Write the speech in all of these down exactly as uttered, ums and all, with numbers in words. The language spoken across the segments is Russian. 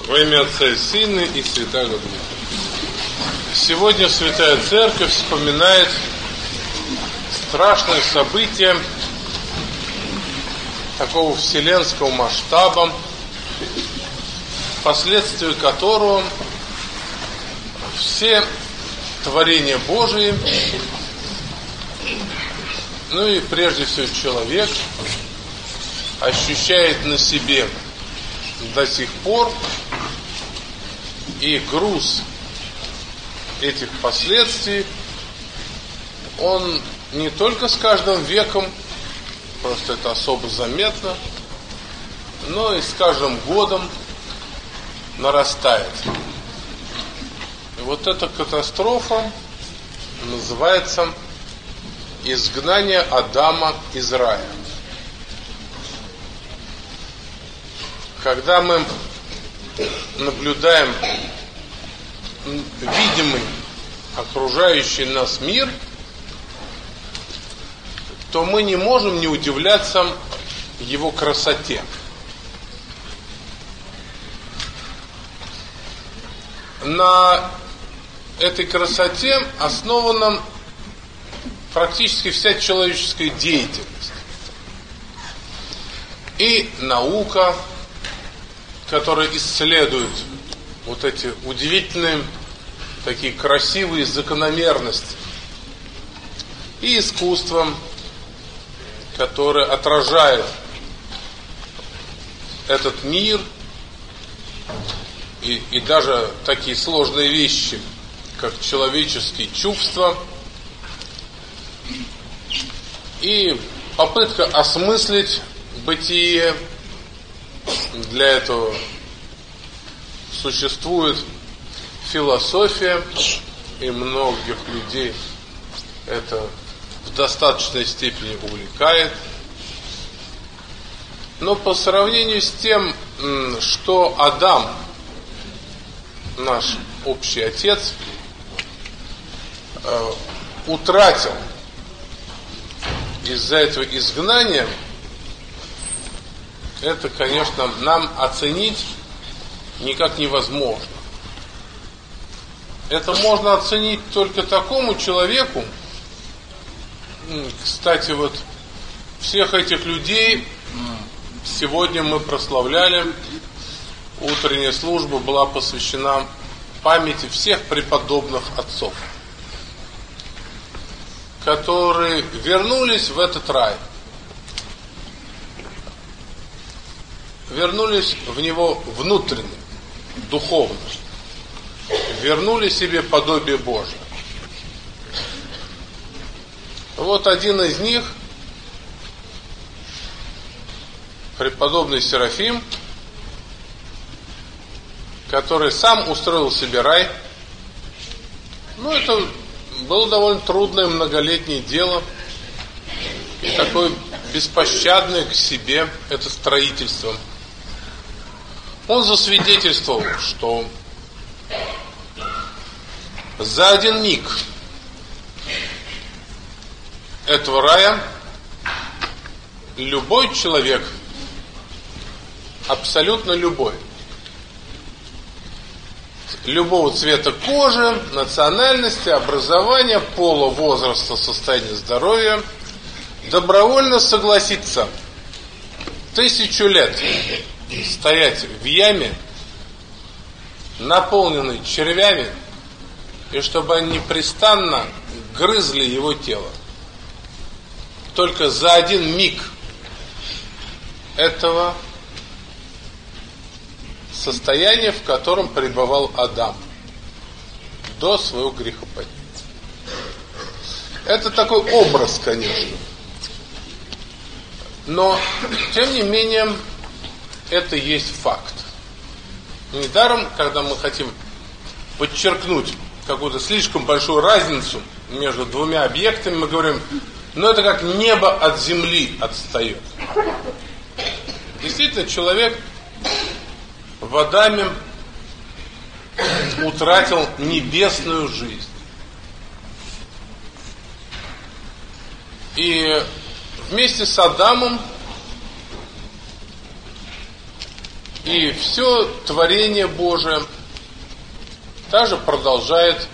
Во имя Отца и Сына и Святаго Духа. Сегодня Святая Церковь вспоминает страшное событие такого вселенского масштаба, впоследствии которого все творения Божии, ну и прежде всего человек, ощущает на себе до сих пор, и груз этих последствий, он не только с каждым веком, просто это особо заметно, но и с каждым годом нарастает. И вот эта катастрофа называется изгнание Адама из рая. Когда мы наблюдаем видимый окружающий нас мир, то мы не можем не удивляться его красоте. На этой красоте основана практически вся человеческая деятельность. И наука, которая исследует вот эти удивительные, такие красивые закономерности, и искусство, которое отражает этот мир, и, и даже такие сложные вещи, как человеческие чувства, и попытка осмыслить бытие. Для этого существует философия, и многих людей это в достаточной степени увлекает. Но по сравнению с тем, что Адам, наш общий отец, утратил из-за этого изгнания, это, конечно, нам оценить никак невозможно. Это можно оценить только такому человеку. Кстати, вот всех этих людей сегодня мы прославляли. Утренняя служба была посвящена памяти всех преподобных отцов, которые вернулись в этот рай. Вернулись в него внутренне, духовно. Вернули себе подобие Божие. Вот один из них, преподобный Серафим, который сам устроил себе рай. Ну, это было довольно трудное многолетнее дело. И такое беспощадное к себе это строительство. Он засвидетельствовал, что за один миг этого рая любой человек, абсолютно любой, любого цвета кожи, национальности, образования, пола, возраста, состояния здоровья, добровольно согласится тысячу лет стоять в яме, наполненной червями, и чтобы они непрестанно грызли его тело. Только за один миг этого состояния, в котором пребывал Адам до своего грехопадения. Это такой образ, конечно. Но, тем не менее, это есть факт. Недаром, когда мы хотим подчеркнуть какую-то слишком большую разницу между двумя объектами, мы говорим, ну это как небо от земли отстает. Действительно, человек в Адаме утратил небесную жизнь. И вместе с Адамом И все творение Божие также продолжает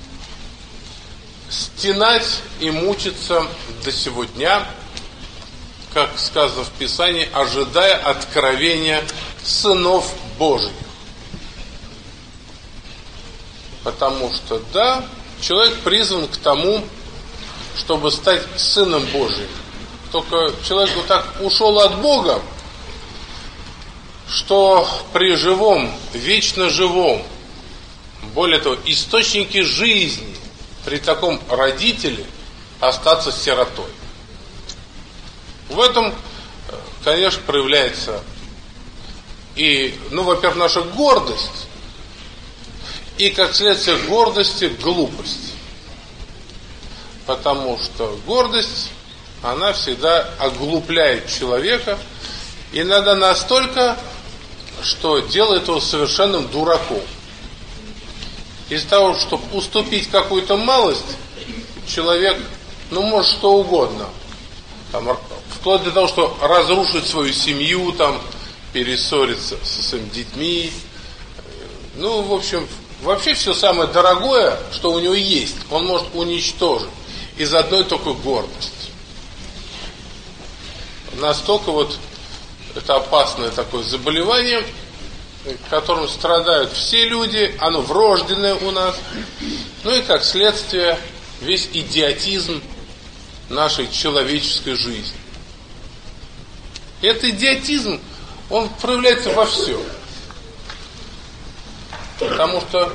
стенать и мучиться до сего дня, как сказано в Писании, ожидая откровения сынов Божьих. Потому что, да, человек призван к тому, чтобы стать сыном Божьим. Только человек вот так ушел от Бога, что при живом, вечно живом, более того, источнике жизни, при таком родителе остаться сиротой. В этом, конечно, проявляется и, ну, во-первых, наша гордость, и, как следствие гордости, глупость. Потому что гордость, она всегда оглупляет человека, иногда настолько, что делает его совершенным дураком. Из-за того, чтобы уступить какую-то малость, человек, ну, может что угодно. Там, вплоть до того, что разрушить свою семью, там, перессориться со своими детьми. Ну, в общем, вообще все самое дорогое, что у него есть, он может уничтожить из одной только гордости. Настолько вот это опасное такое заболевание, которым страдают все люди, оно врожденное у нас. Ну и как следствие весь идиотизм нашей человеческой жизни. И этот идиотизм, он проявляется во всем. Потому что,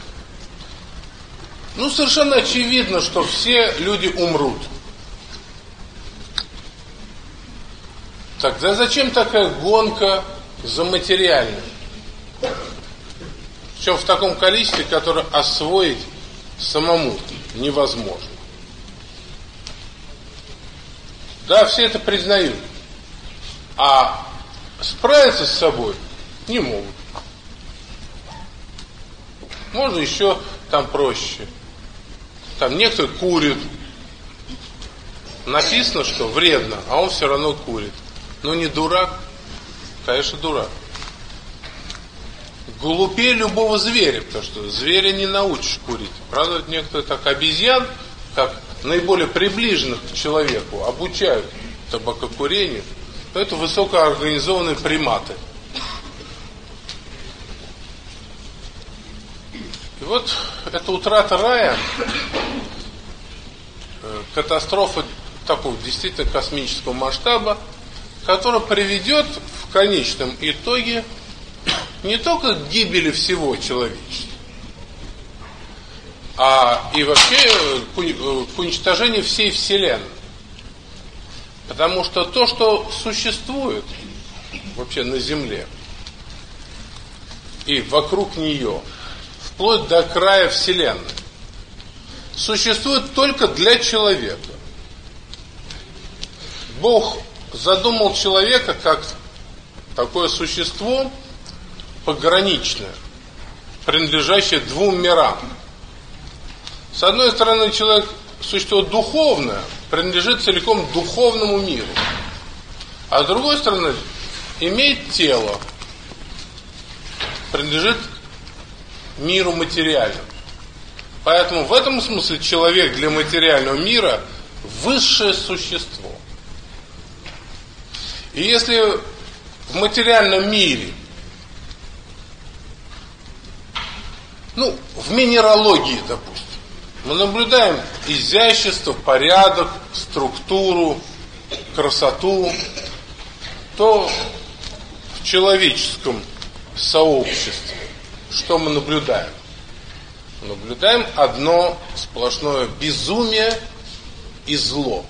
ну, совершенно очевидно, что все люди умрут. Тогда зачем такая гонка за материальным? Причем в таком количестве, которое освоить самому невозможно. Да, все это признают. А справиться с собой не могут. Можно еще там проще. Там некоторые курят. Написано, что вредно, а он все равно курит. Ну не дурак? Конечно, дурак. Глупее любого зверя, потому что зверя не научишь курить. Правда, некоторые так обезьян, как наиболее приближенных к человеку, обучают табакокурению. Но это высокоорганизованные приматы. И вот эта утрата рая, катастрофа такого действительно космического масштаба, которая приведет в конечном итоге не только к гибели всего человечества, а и вообще к уничтожению всей Вселенной. Потому что то, что существует вообще на Земле и вокруг нее, вплоть до края Вселенной, существует только для человека. Бог задумал человека как такое существо пограничное, принадлежащее двум мирам. С одной стороны, человек существо духовное, принадлежит целиком духовному миру. А с другой стороны, имеет тело, принадлежит миру материальному. Поэтому в этом смысле человек для материального мира высшее существо. И если в материальном мире, ну, в минералогии, допустим, мы наблюдаем изящество, порядок, структуру, красоту, то в человеческом сообществе что мы наблюдаем? Наблюдаем одно сплошное безумие и зло.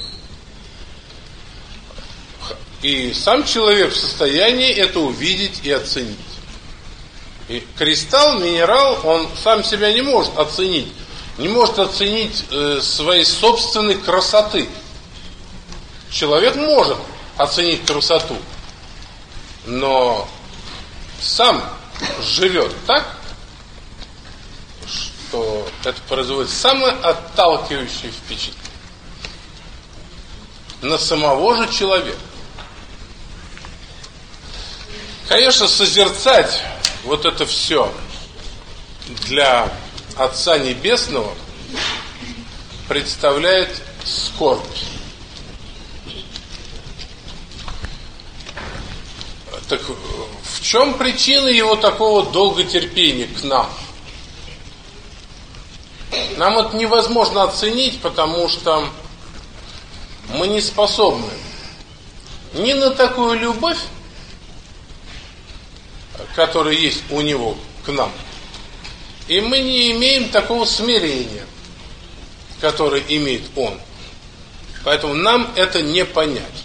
И сам человек в состоянии это увидеть и оценить. И кристалл, минерал, он сам себя не может оценить. Не может оценить э, своей собственной красоты. Человек может оценить красоту, но сам живет так, что это производит самое отталкивающее впечатление на самого же человека. Конечно, созерцать вот это все для Отца Небесного представляет скорбь. Так в чем причина его такого долготерпения к нам? Нам это невозможно оценить, потому что мы не способны ни на такую любовь, которая есть у него к нам, и мы не имеем такого смирения, которое имеет он. Поэтому нам это не понять.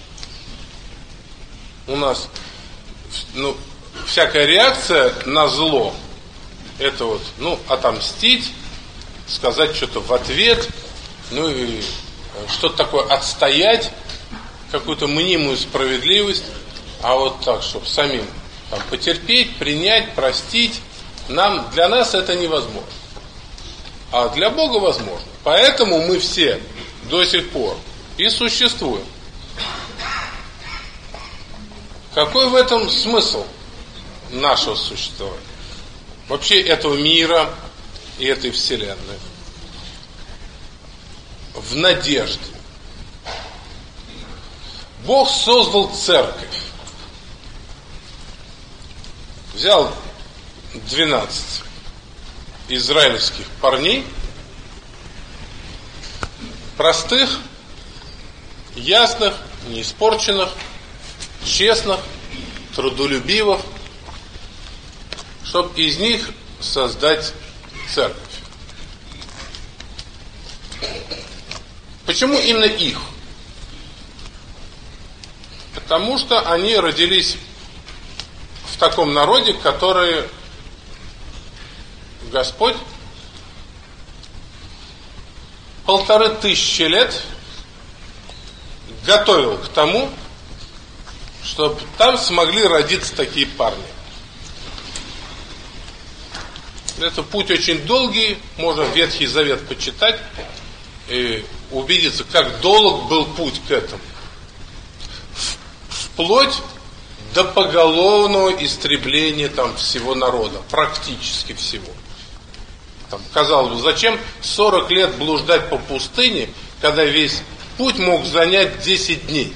У нас ну, всякая реакция на зло, это вот, ну, отомстить, сказать что-то в ответ, ну и что-то такое отстоять, какую-то мнимую справедливость, а вот так, чтобы самим там, потерпеть, принять, простить, нам, для нас это невозможно. А для Бога возможно. Поэтому мы все до сих пор и существуем. Какой в этом смысл нашего существования? Вообще этого мира и этой вселенной. В надежде. Бог создал церковь. Взял двенадцать израильских парней, простых, ясных, неиспорченных, честных, трудолюбивых, чтобы из них создать церковь. Почему именно их? Потому что они родились в таком народе, который Господь полторы тысячи лет готовил к тому, чтобы там смогли родиться такие парни. Это путь очень долгий, можно Ветхий Завет почитать и убедиться, как долг был путь к этому. Вплоть до поголовного истребления там всего народа, практически всего. Там, казалось бы, зачем сорок лет блуждать по пустыне, когда весь путь мог занять десять дней?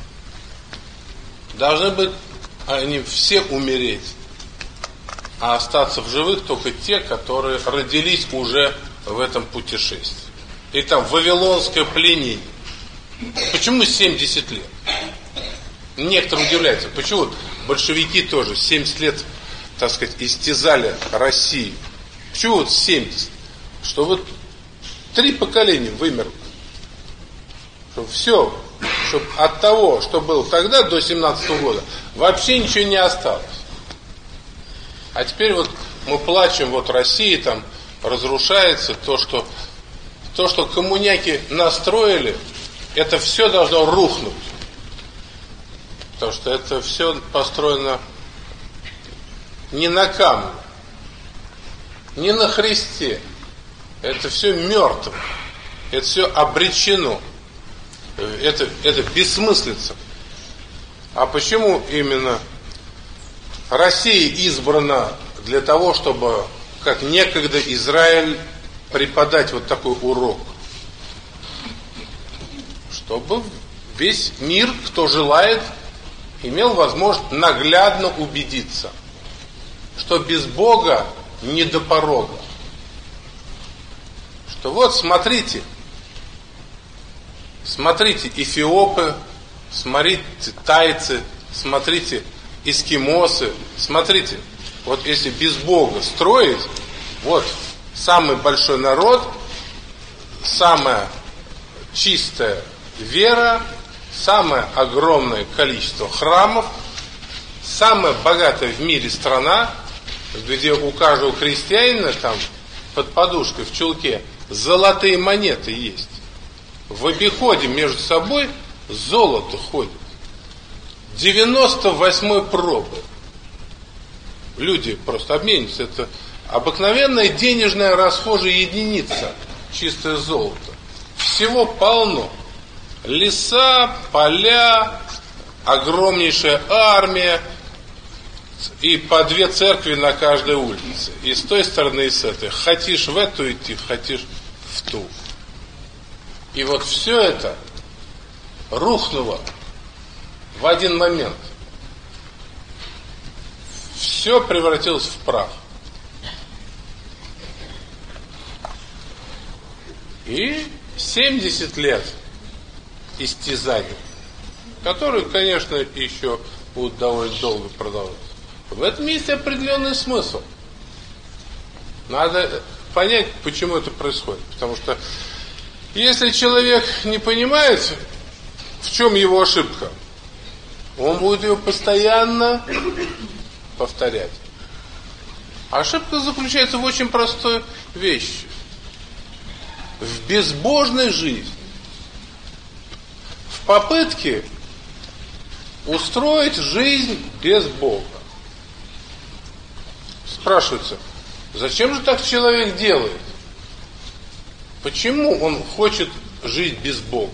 Должны быть они все умереть, а остаться в живых только те, которые родились уже в этом путешествии. И там вавилонское пленение. Почему семьдесят лет? Некоторые удивляются, почему большевики тоже семьдесят лет, так сказать, истязали Россию. Почему вот семьдесят? Что вот три поколения вымерло. Что все, чтобы от того, что было тогда, до семнадцатого года, вообще ничего не осталось. А теперь вот мы плачем, вот Россия там разрушается, то, что, то, что коммуняки настроили, это все должно рухнуть. Потому что это все построено не на камне, не на Христе. Это все мертво. Это все обречено. Это, это бессмыслица. А почему именно Россия избрана для того, чтобы, как некогда Израиль, преподать вот такой урок? Чтобы весь мир, кто желает, имел возможность наглядно убедиться, что без Бога не до порога. Что вот, смотрите, смотрите, эфиопы, смотрите, тайцы, смотрите, эскимосы, смотрите, вот если без Бога строить, вот самый большой народ, самая чистая вера, самое огромное количество храмов, самая богатая в мире страна, где у каждого крестьянина там под подушкой в чулке золотые монеты есть. В обиходе между собой золото ходит. девяносто восьмой пробы. Люди просто обмениваются. Это обыкновенная денежная расхожая единица, чистое золото. Всего полно. Леса, поля, огромнейшая армия, и по две церкви на каждой улице. И с той стороны, и с этой. Хотишь в эту идти, хотишь в ту. И вот все это рухнуло в один момент. Все превратилось в прах. И семьдесят лет истязаний, которые, конечно, еще будут довольно долго продолжаться. В этом есть определенный смысл. Надо понять, почему это происходит. Потому что если человек не понимает, в чем его ошибка, он будет ее постоянно повторять. Ошибка заключается в очень простой вещи. В безбожной жизни. В попытке устроить жизнь без Бога. Спрашивается, зачем же так человек делает? Почему он хочет жить без Бога?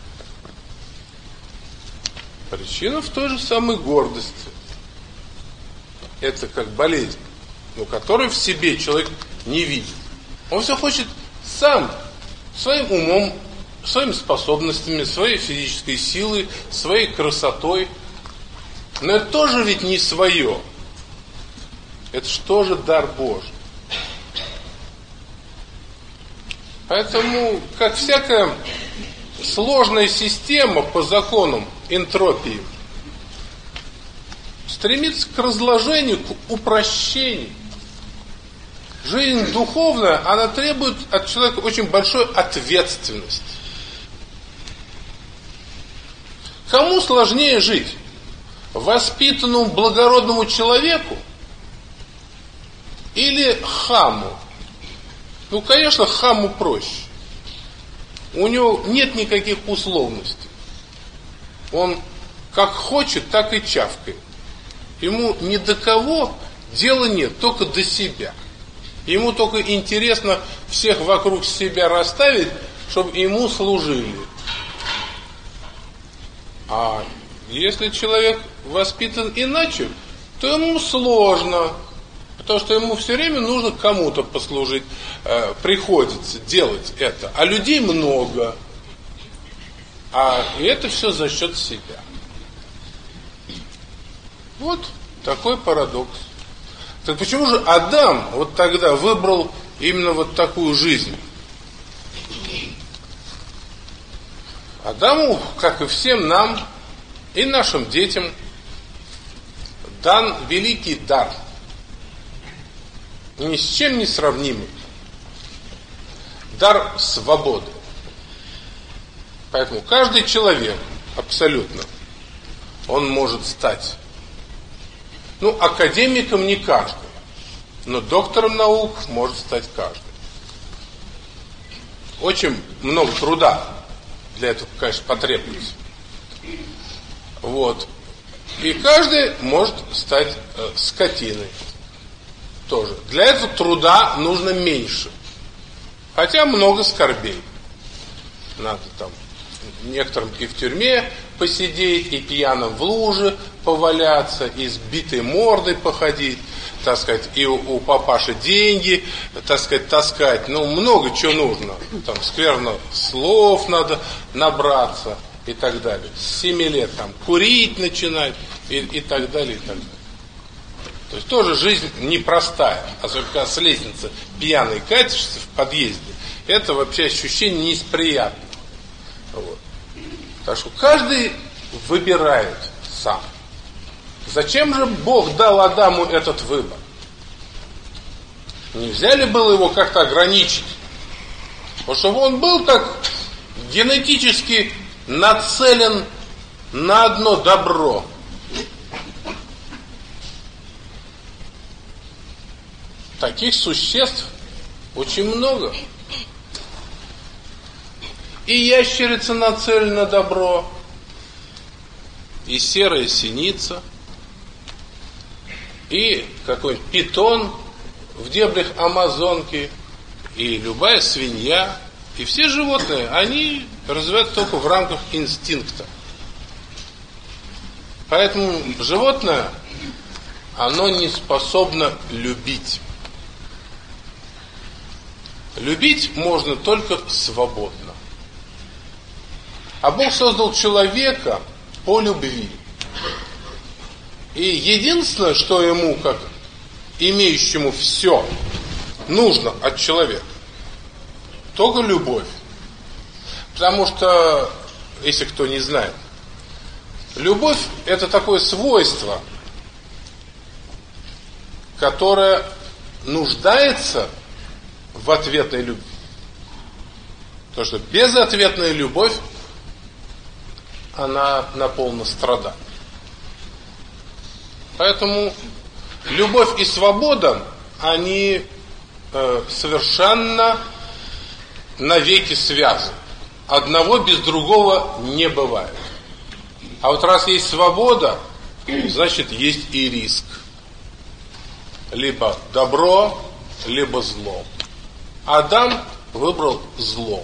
Причина в той же самой гордости. Это как болезнь, но которую в себе человек не видит. Он все хочет сам, своим умом, своими способностями, своей физической силой, своей красотой. Но это тоже ведь не свое. Это же тоже дар Божий. Поэтому, как всякая сложная система по законам энтропии, стремится к разложению, к упрощению. Жизнь духовная, она требует от человека очень большой ответственности. Кому сложнее жить? Воспитанному благородному человеку или хаму? Ну, конечно, хаму проще. У него нет никаких условностей. Он как хочет, так и чавкает. Ему ни до кого дела нет, только до себя. Ему только интересно всех вокруг себя расставить, чтобы ему служили. А если человек воспитан иначе, то ему сложно. Потому что ему все время нужно кому-то послужить. Э, приходится делать это. А людей много. А и это все за счет себя. Вот такой парадокс. Так почему же Адам вот тогда выбрал именно вот такую жизнь? Адаму, как и всем нам, и нашим детям, дан великий дар, ни с чем не сравнимый. Дар свободы. Поэтому каждый человек, абсолютно, он может стать. Ну, академиком не каждый, но доктором наук может стать каждый. Очень много труда для этого, конечно, потребуется. Вот. И каждый может стать э, скотиной тоже. Для этого труда нужно меньше. Хотя много скорбей. Надо там некоторым и в тюрьме посидеть, и пьяным в луже поваляться, и с битой мордой походить, так сказать, и у, у папаши деньги, так сказать, таскать. Ну, много чего нужно. Там скверно слов надо набраться и так далее. С семи лет там курить начинать и, и так далее, и так далее. То есть тоже жизнь непростая. Особенно когда с лестницы пьяный катишься в подъезде, это вообще ощущение не из приятных. Вот. Так что каждый выбирает сам. Зачем же Бог дал Адаму этот выбор? Нельзя ли было его как-то ограничить? Вот чтобы он был так генетически нацелен на одно добро. Таких существ очень много. И ящерица нацелена на добро, и серая синица, и какой-нибудь питон в дебрях Амазонки, и любая свинья, и все животные, они развиваются только в рамках инстинкта. Поэтому животное, оно не способно любить. Любить можно только свободно. А Бог создал человека по любви. И единственное, что ему, как имеющему все, нужно от человека, только любовь. Потому что, если кто не знает, любовь – это такое свойство, которое нуждается в ответной любви. Потому что безответная любовь, она наполнена страданием. Поэтому любовь и свобода, они э, совершенно навеки связаны. Одного без другого не бывает. А вот раз есть свобода, значит есть и риск. Либо добро, либо зло. Адам выбрал зло.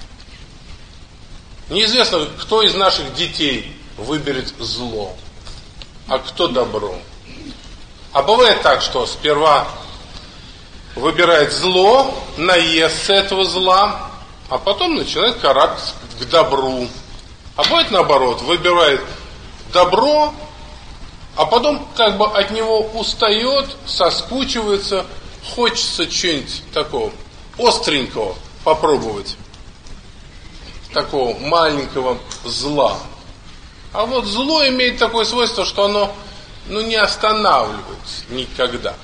Неизвестно, кто из наших детей выберет зло, а кто добро. А бывает так, что сперва выбирает зло, наестся этого зла, а потом начинает карабкаться к добру. А бывает наоборот, выбирает добро, а потом как бы от него устает, соскучивается, хочется чего-нибудь такого остренького попробовать, такого маленького зла. А вот зло имеет такое свойство, что оно ну, не останавливается никогда.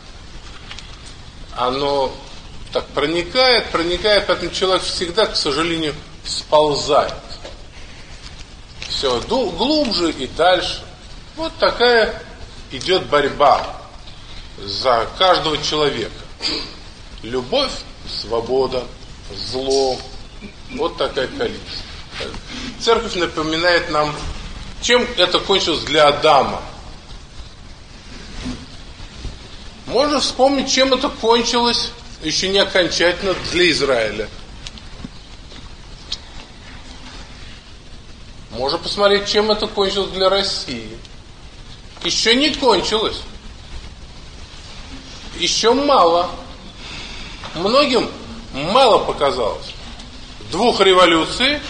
Оно так проникает, проникает, поэтому человек всегда, к сожалению, сползает. Все глубже и дальше. Вот такая идет борьба за каждого человека. Любовь, свобода, зло. Вот такая коалиция. Церковь напоминает нам, чем это кончилось для Адама. Можно вспомнить, чем это кончилось еще не окончательно для Израиля. Можно посмотреть, чем это кончилось для России. Еще не кончилось. Еще мало. Многим мало показалось. Двух революций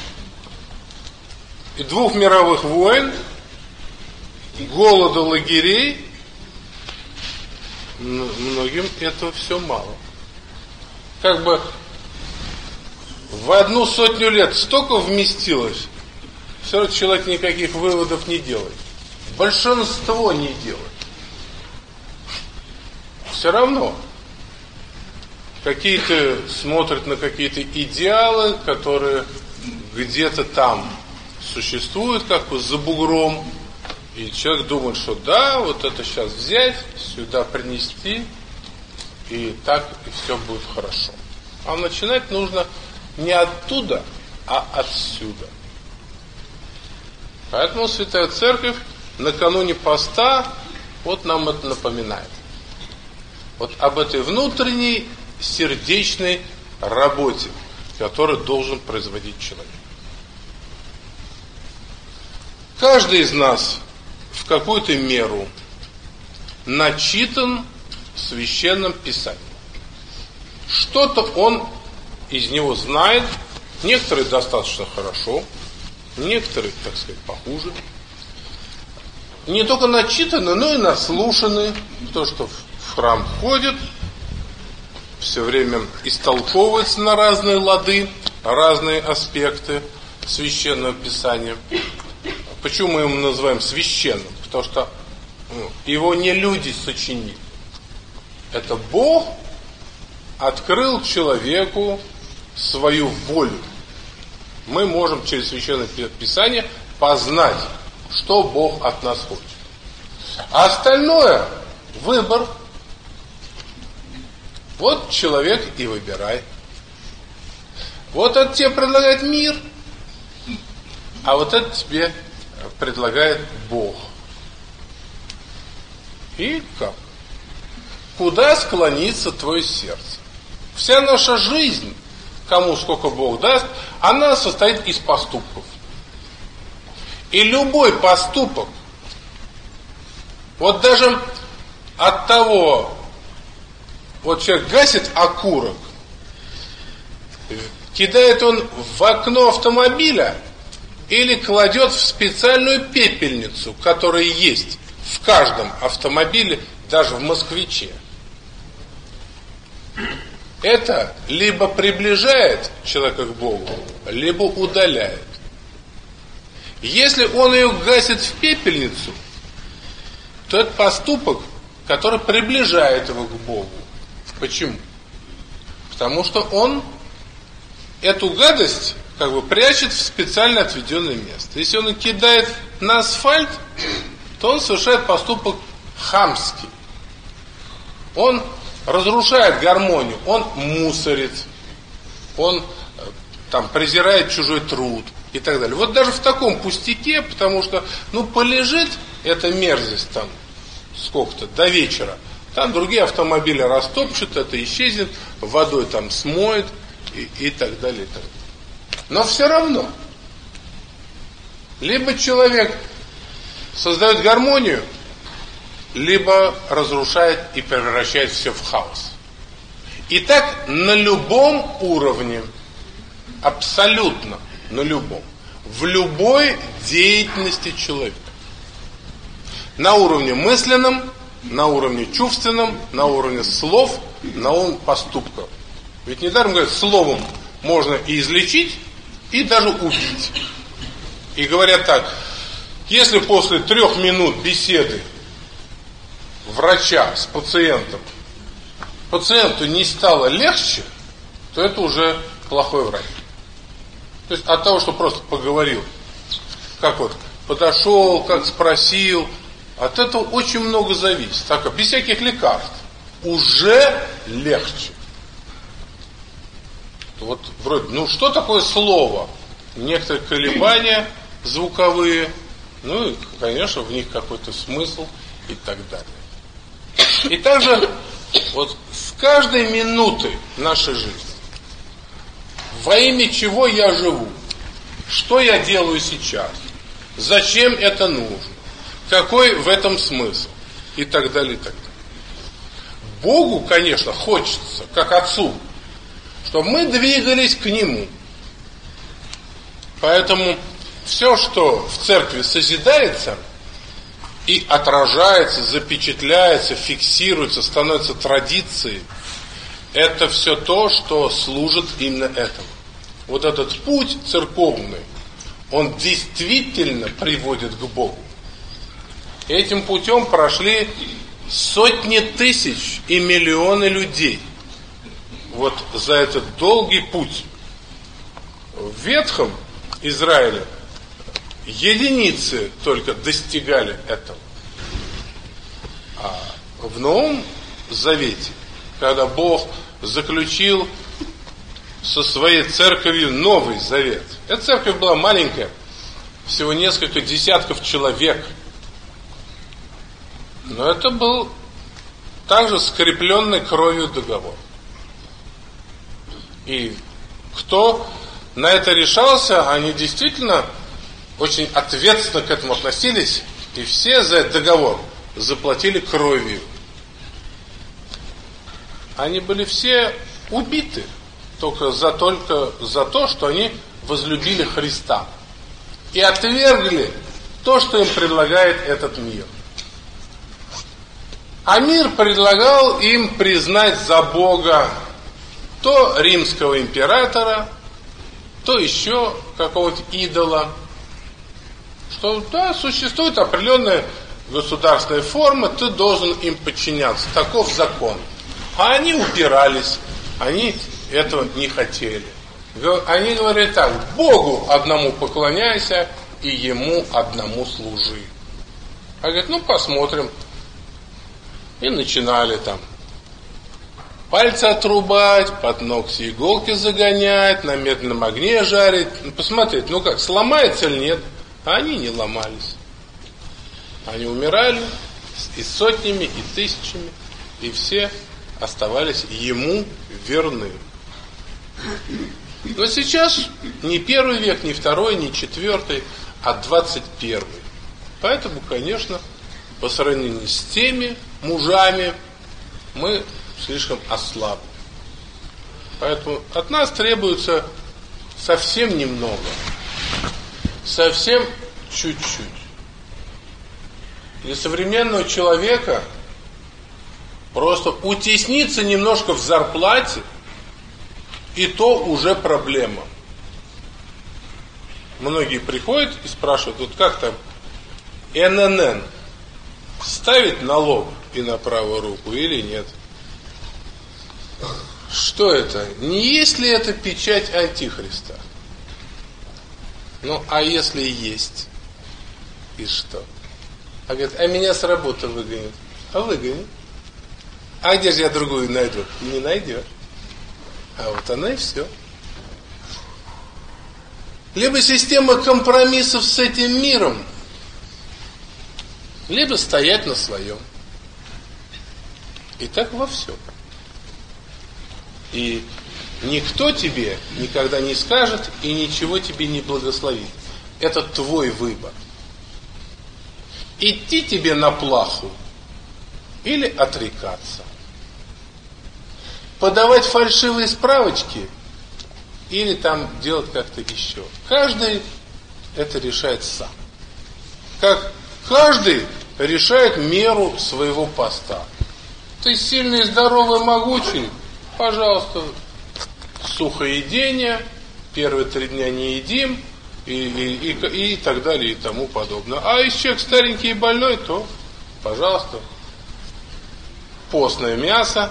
и двух мировых войн, голода, лагерей. Многим этого все мало. Как бы в одну сотню лет столько вместилось, все равно человек никаких выводов не делает. Большинство не делает. Все равно какие-то смотрят на какие-то идеалы, которые где-то там существуют, как бы за бугром. И человек думает, что да, вот это сейчас взять, сюда принести, и так и все будет хорошо. А начинать нужно не оттуда, а отсюда. Поэтому Святая Церковь накануне поста вот нам это напоминает. Вот об этой внутренней сердечной работе, которую должен производить человек. Каждый из нас в какую-то меру начитан в Священном Писании. Что-то он из него знает, некоторые достаточно хорошо, некоторые, так сказать, похуже. Не только начитаны, но и наслушаны. То, что в храм ходит, все время истолковывается на разные лады, разные аспекты Священного Писания. Почему мы его называем священным? Потому что ну, его не люди сочинили. Это Бог открыл человеку свою волю. Мы можем через Священное Писание познать, что Бог от нас хочет. А остальное – выбор. Вот человек и выбирай. Вот это тебе предлагает мир, а вот это тебе предлагает Бог. И как? Куда склонится твое сердце? Вся наша жизнь, кому сколько Бог даст, она состоит из поступков. И любой поступок, вот даже от того, вот человек гасит окурок, кидает он в окно автомобиля или кладет в специальную пепельницу, которая есть в каждом автомобиле, даже в «Москвиче». Это либо приближает человека к Богу, либо удаляет. Если он ее гасит в пепельницу, то это поступок, который приближает его к Богу. Почему? Потому что он эту гадость как бы прячет в специально отведенное место. Если он ее кидает на асфальт, то он совершает поступок хамский. Он разрушает гармонию, он мусорит, он там презирает чужой труд и так далее. Вот даже в таком пустяке, потому что, ну, полежит эта мерзость там сколько-то, до вечера, там другие автомобили растопчут, это исчезнет, водой там смоет и, и так далее, и так далее. Но все равно, либо человек создает гармонию, либо разрушает и превращает все в хаос. И так на любом уровне, абсолютно на любом, в любой деятельности человека. На уровне мысленном, на уровне чувственном, на уровне слов, на уровне поступков. Ведь недаром говорят, словом можно и излечить, и даже убить. И говорят так, если после трех минут беседы врача с пациентом пациенту не стало легче, то это уже плохой врач. То есть от того, что просто поговорил, как вот подошел, как спросил, от этого очень много зависит. Так, без всяких лекарств уже легче. Вот вроде, ну что такое слово? Некоторые колебания звуковые, ну и, конечно, в них какой-то смысл и так далее. И также вот с каждой минуты нашей жизни, во имя чего я живу, что я делаю сейчас, зачем это нужно, какой в этом смысл и так далее, и так далее. Богу, конечно, хочется, как Отцу, чтобы мы двигались к Нему. Поэтому все, что в церкви созидается и отражается, запечатляется, фиксируется, становится традицией, это все то, что служит именно этому. Вот этот путь церковный, он действительно приводит к Богу. Этим путем прошли сотни тысяч и миллионы людей. Вот за этот долгий путь. В Ветхом Израиле единицы только достигали этого. А в Новом Завете, когда Бог заключил со своей церковью Новый Завет, эта церковь была маленькая, всего несколько десятков человек, но это был также скрепленный кровью договор. И кто на это решался, они действительно очень ответственно к этому относились, и все за этот договор заплатили кровью. Они были все убиты только за, только за то, что они возлюбили Христа и отвергли то, что им предлагает этот мир. А мир предлагал им признать за Бога то римского императора, то еще какого-нибудь идола. Что да, существует определенная государственная форма, ты должен им подчиняться. Таков закон. А они упирались, они этого не хотели. Они говорили так: Богу одному поклоняйся и Ему одному служи. А говорят, ну посмотрим. И начинали там пальцы отрубать, под ногти иголки загонять, на медленном огне жарить. Ну, посмотреть, ну как, сломается или нет. А они не ломались. Они умирали и сотнями, и тысячами, и все оставались Ему верны. Но сейчас не первый век, не второй, не четвертый, а двадцать первый. Поэтому, конечно, по сравнению с теми мужами, мы слишком ослабли. Поэтому от нас требуется совсем немного, совсем чуть-чуть. Для современного человека просто утесниться немножко в зарплате, и то уже проблема. Многие приходят и спрашивают, вот как там эн эн эн ставить налог и на правую руку или нет? Что это? Не есть ли это печать Антихриста? Ну, а если есть? И что? А говорит, а меня с работы выгонят. А выгонят. А где же я другую найду? Не найдешь. А вот она и все. Либо система компромиссов с этим миром, либо стоять на своем. И так во всем. И никто тебе никогда не скажет и ничего тебе не благословит. Это твой выбор. Идти тебе на плаху или отрекаться. Подавать фальшивые справочки или там делать как-то еще. Каждый это решает сам. Как каждый решает меру своего поста. Ты сильный, здоровый, могучий, пожалуйста, сухоедение, первые три дня не едим, и, и, и, и так далее, и тому подобное. А если человек старенький и больной, то, пожалуйста, постное мясо,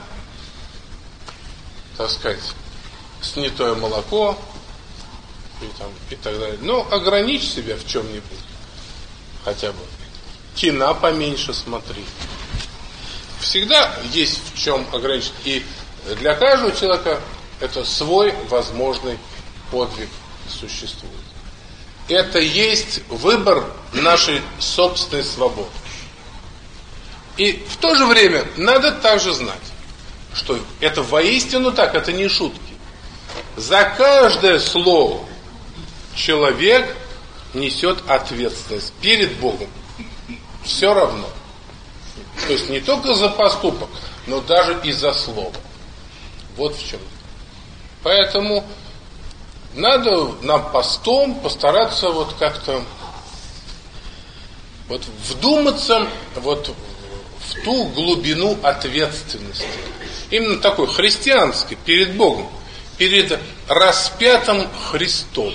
так сказать, снятое молоко, и, там, и так далее. Ну, ограничь себя в чем-нибудь, хотя бы. Кино поменьше смотри. Всегда есть в чем ограничить. И для каждого человека это свой возможный подвиг существует. Это есть выбор нашей собственной свободы. И в то же время надо также знать, что это воистину так, это не шутки. За каждое слово человек несет ответственность перед Богом. Все равно. То есть не только за поступок, но даже и за слово. Вот в чем. Поэтому надо нам постом постараться вот как-то вот вдуматься вот в ту глубину ответственности. Именно такой христианской, перед Богом, перед распятым Христом.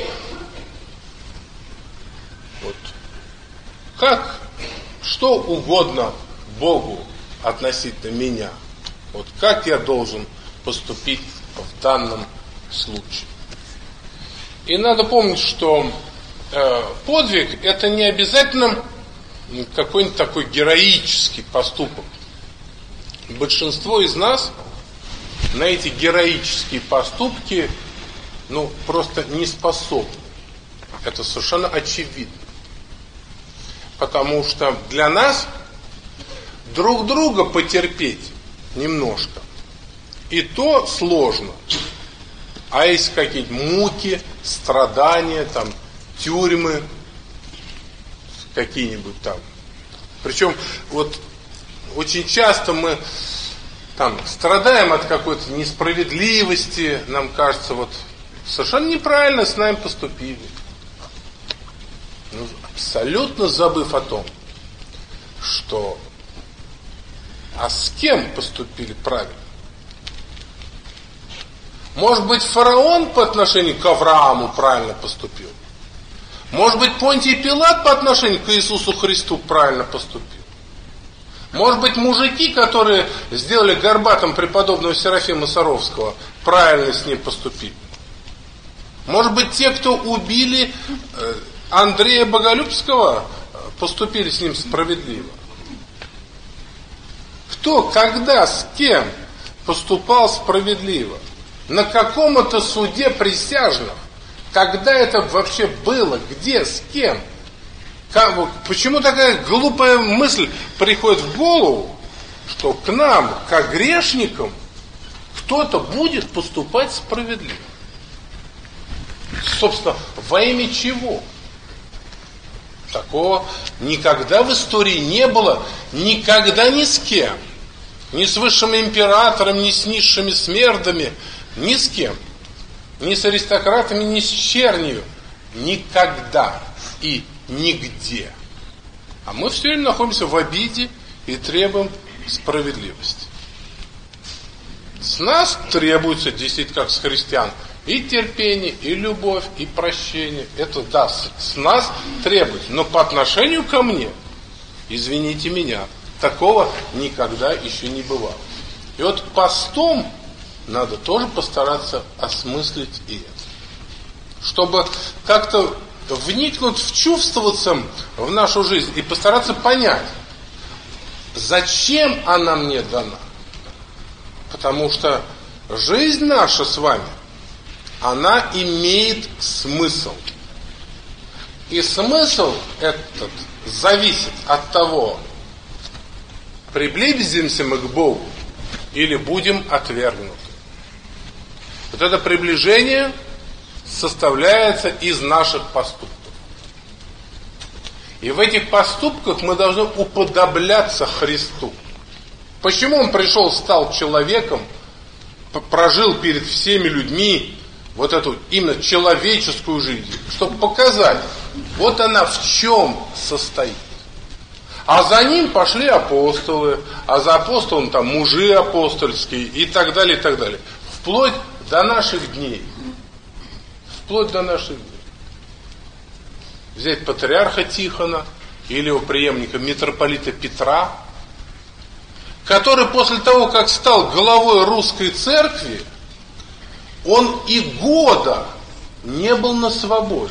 Вот. Как, что угодно Богу относительно меня. Вот как я должен поступить в данном случае. И надо помнить, что э, подвиг это не обязательно какой-нибудь такой героический поступок. Большинство из нас на эти героические поступки ну, просто не способны. Это совершенно очевидно. Потому что для нас друг друга потерпеть немножко и то сложно. А есть какие-нибудь муки, страдания, там, тюрьмы, какие-нибудь там. Причем вот очень часто мы там страдаем от какой-то несправедливости, нам кажется, вот совершенно неправильно с нами поступили. Ну, абсолютно забыв о том, что а с кем поступили правильно? Может быть, фараон по отношению к Аврааму правильно поступил? Может быть, Понтий Пилат по отношению к Иисусу Христу правильно поступил? Может быть, мужики, которые сделали горбатым преподобного Серафима Саровского, правильно с ним поступили? Может быть, те, кто убили Андрея Боголюбского, поступили с ним справедливо? Кто, когда, с кем поступал справедливо? На каком это суде присяжных? Когда это вообще было? Где? С кем? Как, почему такая глупая мысль приходит в голову, что к нам, как грешникам, кто-то будет поступать справедливо? Собственно, во имя чего? Такого никогда в истории не было, никогда ни с кем. Ни с высшим императором, ни с низшими смердами, ни с кем. Ни с аристократами, ни с чернью. Никогда и нигде. А мы все время находимся в обиде и требуем справедливости. С нас требуется, действительно, как с христиан, и терпение, и любовь, и прощение. Это да, с нас требуется. Но по отношению ко мне, извините меня, такого никогда еще не бывало. И вот постом надо тоже постараться осмыслить и это. Чтобы как-то вникнуть, вчувствоваться в нашу жизнь и постараться понять, зачем она мне дана. Потому что жизнь наша с вами, она имеет смысл. И смысл этот зависит от того, приблизимся мы к Богу или будем отвергнуты. Вот это приближение составляется из наших поступков. И в этих поступках мы должны уподобляться Христу. Почему Он пришел, стал человеком, прожил перед всеми людьми вот эту именно человеческую жизнь, чтобы показать, вот она в чем состоит. А за ним пошли апостолы, а за апостолом там мужи апостольские и так далее, и так далее. Вплоть до наших дней. Вплоть до наших дней. Взять патриарха Тихона или его преемника митрополита Петра, который после того, как стал главой русской церкви, он и года не был на свободе.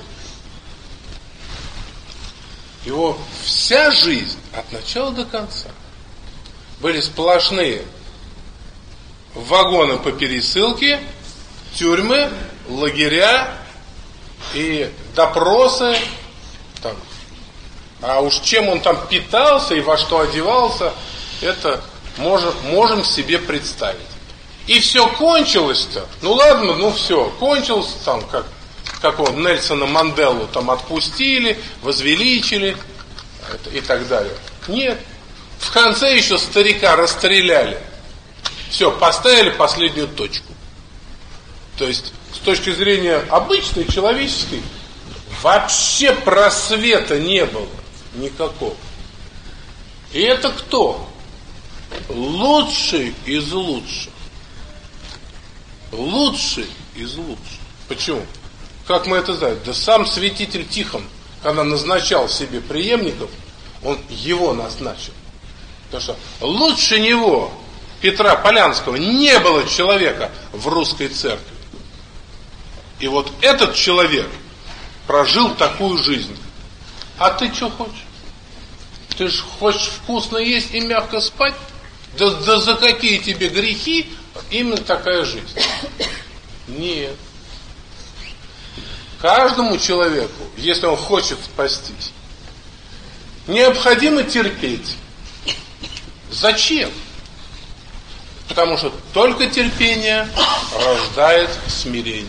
Его вся жизнь от начала до конца были сплошные вагоны по пересылке, тюрьмы, лагеря и допросы. Там. А уж чем он там питался и во что одевался, это можем, можем себе представить. И все кончилось-то. Ну ладно, ну все, кончилось там, как, как он, Нельсона Манделу там отпустили, возвеличили и так далее. Нет. В конце еще старика расстреляли. Все, поставили последнюю точку. То есть, с точки зрения обычной, человеческой, вообще просвета не было никакого. И это кто? Лучший из лучших. Лучший из лучших. Почему? Как мы это знаем? Да сам святитель Тихон, когда назначал себе преемников, он его назначил. Потому что лучше него, Петра Полянского, не было человека в русской церкви. И вот этот человек прожил такую жизнь. А ты что хочешь? Ты же хочешь вкусно есть и мягко спать? Да, да за какие тебе грехи именно такая жизнь? Нет. Каждому человеку, если он хочет спастись, необходимо терпеть. Зачем? Потому что только терпение рождает смирение.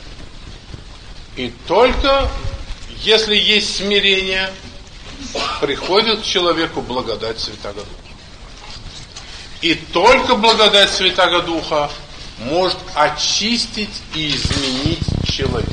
И только если есть смирение, приходит к человеку благодать Святаго Духа. И только благодать Святаго Духа может очистить и изменить человека.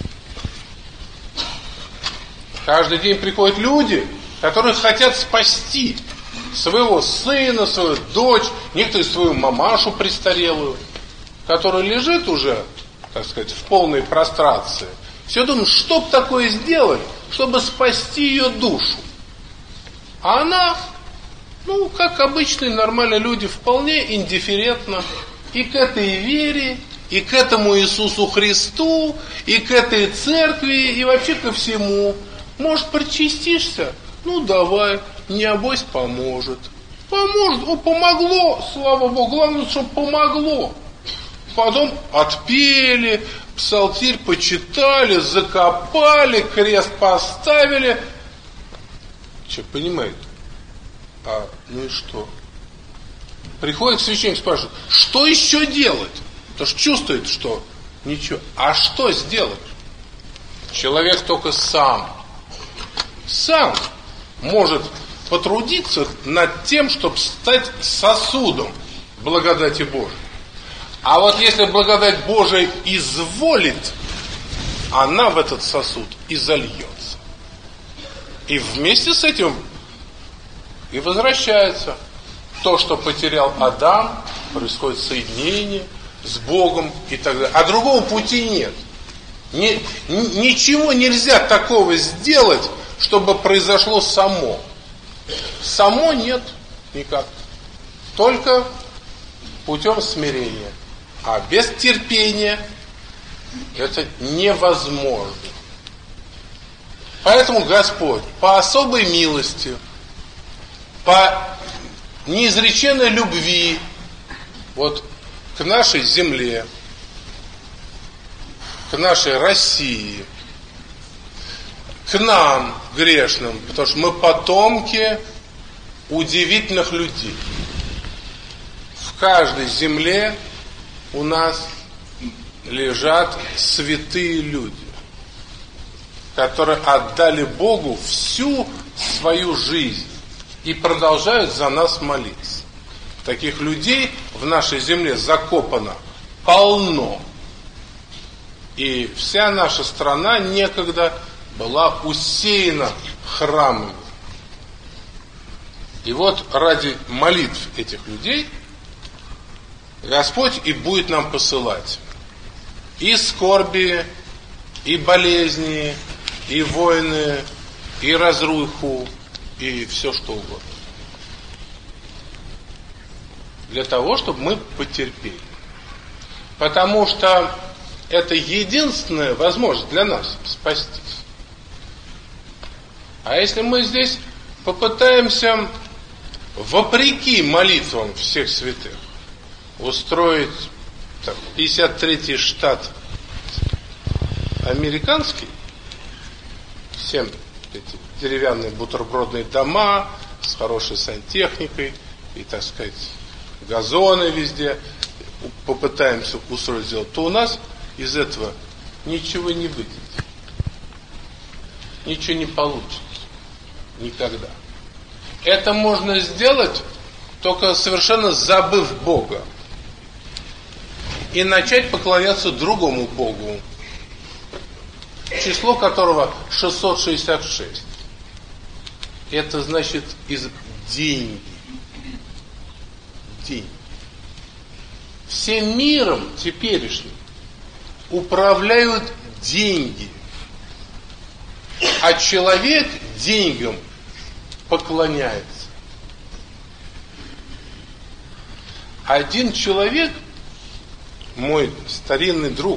Каждый день приходят люди, которые хотят спасти своего сына, свою дочь, некоторые свою мамашу престарелую, которая лежит уже, так сказать, в полной прострации. Все думают, что бы такое сделать, чтобы спасти ее душу. А она, ну, как обычные нормальные люди, вполне индифферентна и к этой вере, и к этому Иисусу Христу, и к этой церкви, и вообще ко всему. Может, причастишься? Ну, давай, небось поможет. Поможет, о, помогло, слава Богу, главное, чтобы помогло. Потом отпели, псалтирь почитали, закопали, крест поставили. Человек понимает, а ну и что? Приходит священник, спрашивает, что еще делать? Потому что чувствует, что ничего. А что сделать? Человек только сам сам может потрудиться над тем, чтобы стать сосудом благодати Божией. А вот если благодать Божия изволит, она в этот сосуд и зальется. И вместе с этим и возвращается то, что потерял Адам, происходит соединение с Богом и так далее. А другого пути нет. Ни, ничего нельзя такого сделать, чтобы произошло само. Само нет никак. Только путем смирения. А без терпения это невозможно. Поэтому Господь по особой милости, по неизреченной любви вот к нашей земле, к нашей России, к нам, грешным, потому что мы потомки удивительных людей. В каждой земле у нас лежат святые люди, которые отдали Богу всю свою жизнь и продолжают за нас молиться. Таких людей в нашей земле закопано полно. И вся наша страна некогда была усеяна храмами. И вот ради молитв этих людей Господь и будет нам посылать и скорби, и болезни, и войны, и разруху, и все что угодно. Для того, чтобы мы потерпели. Потому что это единственная возможность для нас спастись. А если мы здесь попытаемся, вопреки молитвам всех святых, устроить так, пятьдесят третий штат американский, всем эти деревянные бутербродные дома с хорошей сантехникой и, так сказать, газоны везде попытаемся устроить сделать, то у нас из этого ничего не выйдет. Ничего не получится. Никогда. Это можно сделать, только совершенно забыв Бога. И начать поклоняться другому Богу, число которого шестьсот шестьдесят шесть. Это значит из деньги. Деньги. Всем миром теперешним управляют деньги. А человек деньгам поклоняется. Один человек, мой старинный друг,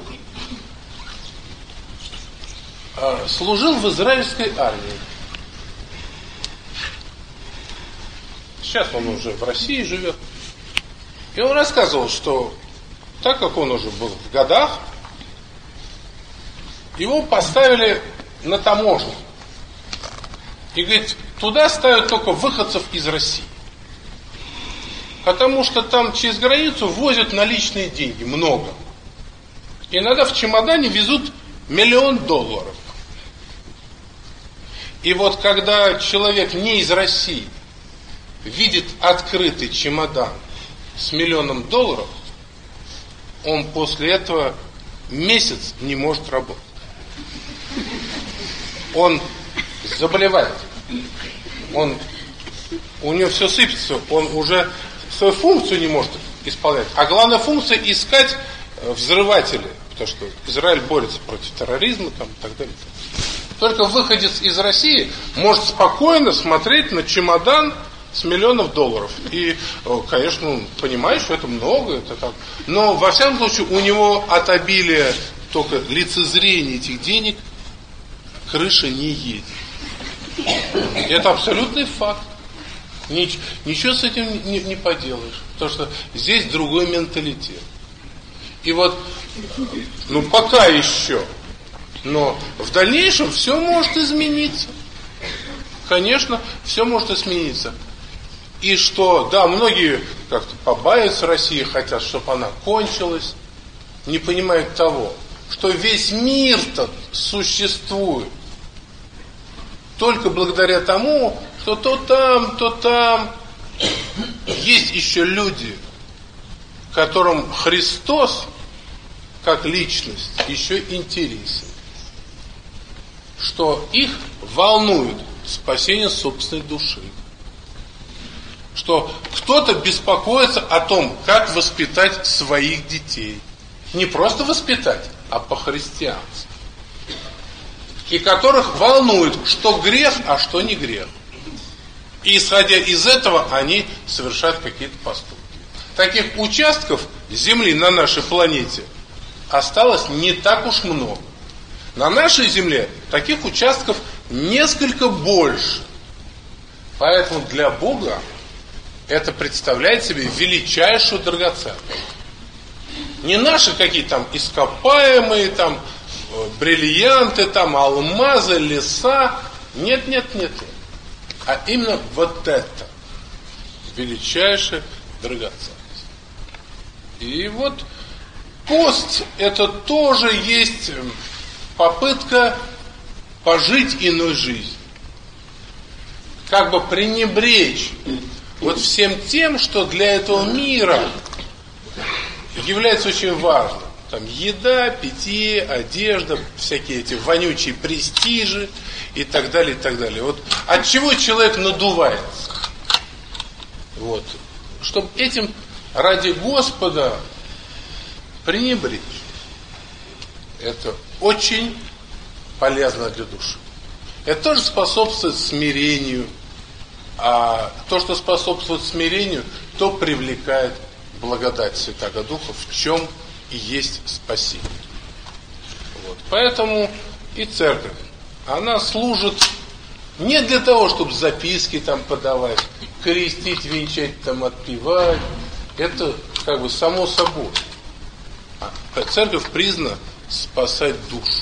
служил в израильской армии. Сейчас он уже в России живет. И он рассказывал, что так как он уже был в годах, его поставили на таможню. И говорит, туда ставят только выходцев из России. Потому что там через границу возят наличные деньги, много. Иногда в чемодане везут миллион долларов. И вот когда человек не из России видит открытый чемодан с миллионом долларов, он после этого месяц не может работать. Он заболевает. Он, у него все сыпется, он уже свою функцию не может исполнять. А главная функция искать взрыватели, потому что Израиль борется против терроризма там, и так далее. Только выходец из России может спокойно смотреть на чемодан с миллионов долларов. И, конечно, он понимает, что это много, это так. Но, во всяком случае, у него от обилия только лицезрения этих денег крыша не едет. Это абсолютный факт. Нич, ничего с этим не, не поделаешь. Потому что здесь другой менталитет. И вот, ну пока еще, но в дальнейшем все может измениться. Конечно, все может измениться. И что, да, многие как-то побаиваются России, хотят, чтобы она кончилась, не понимают того, что весь мир-то существует только благодаря тому, что то там, то там. Есть еще люди, которым Христос, как личность, еще интересен. Что их волнует спасение собственной души. Что кто-то беспокоится о том, как воспитать своих детей. Не просто воспитать, а по-христиански. И которых волнует, что грех, а что не грех. И исходя из этого, они совершают какие-то поступки. Таких участков земли на нашей планете осталось не так уж много. На нашей земле таких участков несколько больше. Поэтому для Бога это представляет себе величайшую драгоценность. Не наши какие-то там ископаемые, там бриллианты, там алмазы, леса. Нет, нет, нет. А именно вот это величайшая драгоценность. И вот пост это тоже есть попытка пожить иной жизнью. Как бы пренебречь вот всем тем, что для этого мира является очень важным. Там еда, питье, одежда, всякие эти вонючие престижи и так далее, и так далее. Вот от чего человек надувается? Вот. Чтобы этим ради Господа пренебречь. Это очень полезно для души. Это тоже способствует смирению. А то, что способствует смирению, то привлекает благодать Святаго Духа, в чем и есть спасение. Вот. Поэтому и церковь, она служит не для того, чтобы записки там подавать, крестить, венчать, там отпевать. Это как бы само собой. А церковь призвана спасать душу.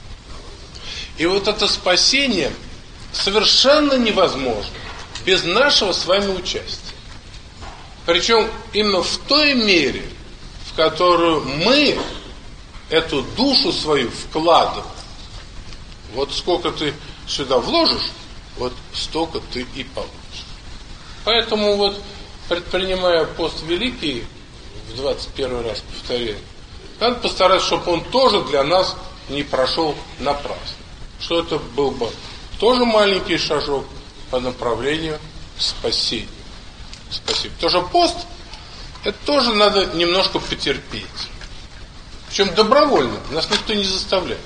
И вот это спасение совершенно невозможно без нашего с вами участия. Причем именно в той мере, в которую мы эту душу свою вкладываем. Вот сколько ты сюда вложишь, вот столько ты и получишь. Поэтому вот, предпринимая пост великий, в двадцать первый раз повторяю, надо постараться, чтобы он тоже для нас не прошел напрасно. Что это был бы тоже маленький шажок по направлению к спасению. Спасибо. Потому что пост, это тоже надо немножко потерпеть. Причем добровольно, нас никто не заставляет.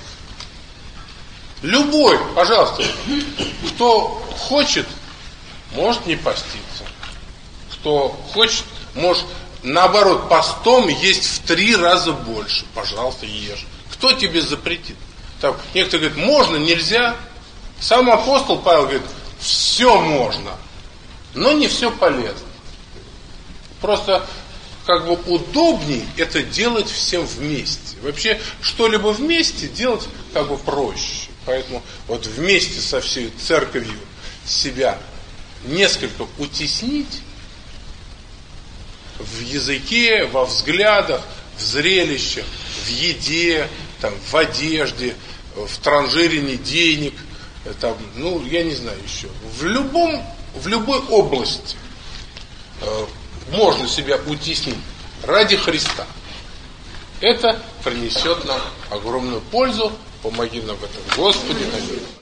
Любой, пожалуйста, кто хочет, может не поститься. Кто хочет, может наоборот, постом есть в три раза больше. Пожалуйста, ешь. Кто тебе запретит? Так, некоторые говорят, можно, нельзя. Сам апостол Павел говорит, все можно, но не все полезно. Просто как бы удобней это делать всем вместе. Вообще, что-либо вместе делать как бы проще. Поэтому вот вместе со всей церковью себя несколько утеснить в языке, во взглядах, в зрелищах, в еде, там, в одежде, в транжирении денег, там, ну, я не знаю еще. В любом, в любой области э, можно себя утеснить ради Христа. Это принесет нам огромную пользу. Помоги нам в этом, Господи. Аминь.